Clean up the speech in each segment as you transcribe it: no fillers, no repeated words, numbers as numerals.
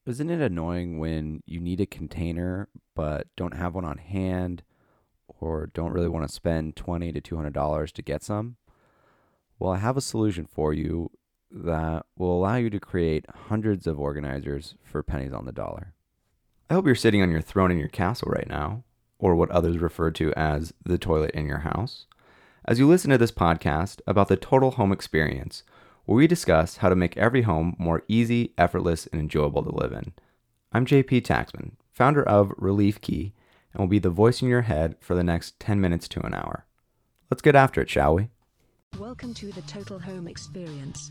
Isn't it annoying when you need a container but don't have one on hand or don't really want to spend $20 to $200 to get some? Well, I have a solution for you that will allow you to create hundreds of organizers for pennies on the dollar. I hope you're sitting on your throne in your castle right now, or what others refer to as the toilet in your house, as you listen to this podcast about the total home experience, where we discuss how to make every home more easy, effortless, and enjoyable to live in. I'm JP Taxman, founder of Relief Key, and will be the voice in your head for the next 10 minutes to an hour. Let's get after it, shall we? Welcome to the Total Home Experience.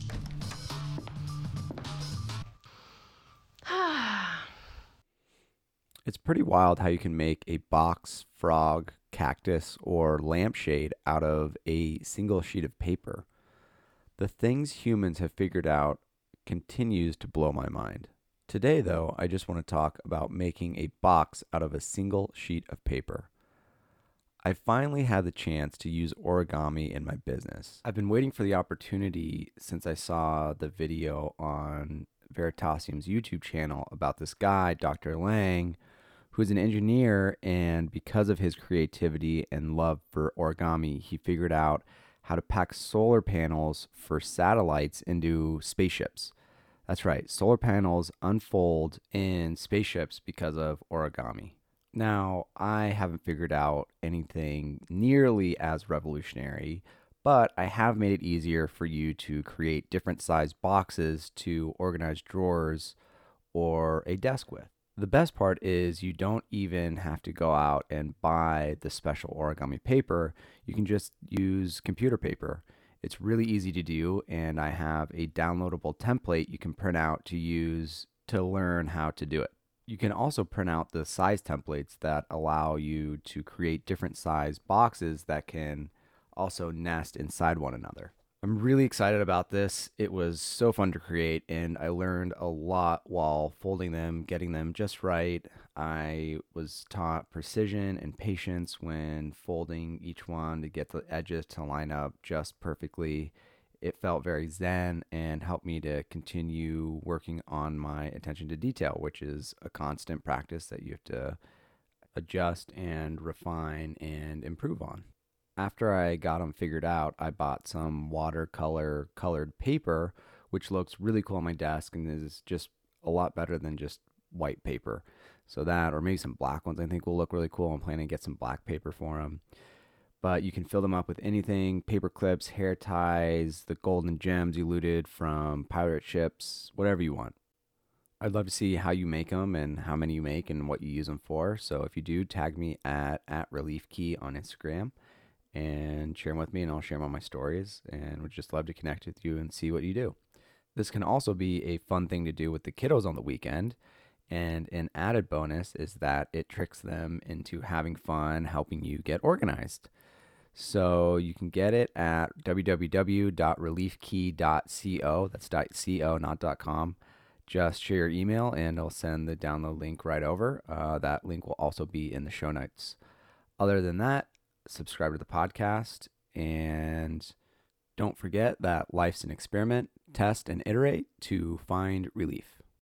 It's pretty wild how you can make a box, frog, cactus, or lampshade out of a single sheet of paper. The things humans have figured out continues to blow my mind. Today, though, I just want to talk about making a box out of a single sheet of paper. I finally had the chance to use origami in my business. I've been waiting for the opportunity since I saw the video on Veritasium's YouTube channel about this guy, Dr. Lang, who's an engineer, and because of his creativity and love for origami, he figured out how to pack solar panels for satellites into spaceships. That's right, solar panels unfold in spaceships because of origami. Now, I haven't figured out anything nearly as revolutionary, but I have made it easier for you to create different size boxes to organize drawers or a desk with. The best part is you don't even have to go out and buy the special origami paper. You can just use computer paper. It's really easy to do, and I have a downloadable template you can print out to use to learn how to do it. You can also print out the size templates that allow you to create different size boxes that can also nest inside one another. I'm really excited about this. It was so fun to create, and I learned a lot while folding them, getting them just right. I was taught precision and patience when folding each one to get the edges to line up just perfectly. It felt very zen and helped me to continue working on my attention to detail, which is a constant practice that you have to adjust and refine and improve on. After I got them figured out, I bought some watercolor colored paper, which looks really cool on my desk and is just a lot better than just white paper. So that, or maybe some black ones, I think will look really cool. I'm planning to get some black paper for them. But you can fill them up with anything: paper clips, hair ties, the golden gems you looted from pirate ships, whatever you want. I'd love to see how you make them and how many you make and what you use them for. So if you do, tag me at ReliefKey on Instagram and share them with me, and I'll share them on my stories, and would just love to connect with you and see what you do. This can also be a fun thing to do with the kiddos on the weekend, and an added bonus is that it tricks them into having fun helping you get organized. So you can get it at www.reliefkey.co. That's .co, not .com. Just share your email and I'll send the download link right over. That link will also be in the show notes. Other than that, subscribe to the podcast, and don't forget that life's an experiment. Test and iterate to find relief.